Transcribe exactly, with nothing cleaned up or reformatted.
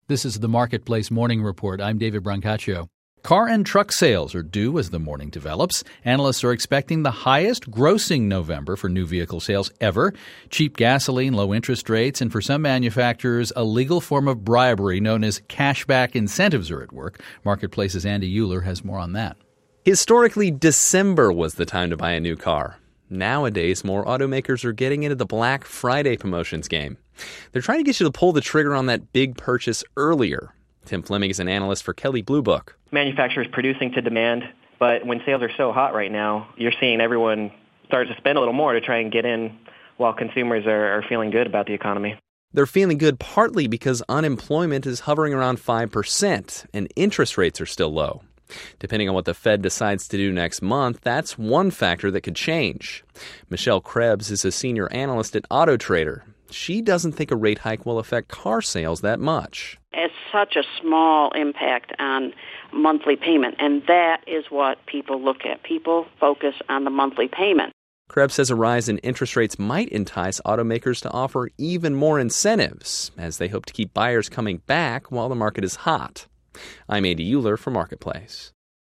This is the Marketplace Morning Report. I'm David Brancaccio. Car and truck sales are due as the morning develops. Analysts are expecting the highest grossing November for new vehicle sales ever. Cheap gasoline, low interest rates, and for some manufacturers, a legal form of bribery known as cashback incentives are at work. Marketplace's Andy Euler has more on that. Historically, December was the time to buy a new car. Nowadays, more automakers are getting into the Black Friday promotions game. They're trying to get you to pull the trigger on that big purchase earlier. Tim Fleming is an analyst for Kelley Blue Book. Manufacturers producing to demand, but when sales are so hot right now, you're seeing everyone start to spend a little more to try and get in while consumers are, are feeling good about the economy. They're feeling good partly because unemployment is hovering around five percent and interest rates are still low. Depending on what the Fed decides to do next month, that's one factor that could change. Michelle Krebs is a senior analyst at Auto Trader. She doesn't think a rate hike will affect car sales that much. It's such a small impact on monthly payment, and that is what people look at. People focus on the monthly payment. Krebs says a rise in interest rates might entice automakers to offer even more incentives, as they hope to keep buyers coming back while the market is hot. I'm Andy Euler for Marketplace.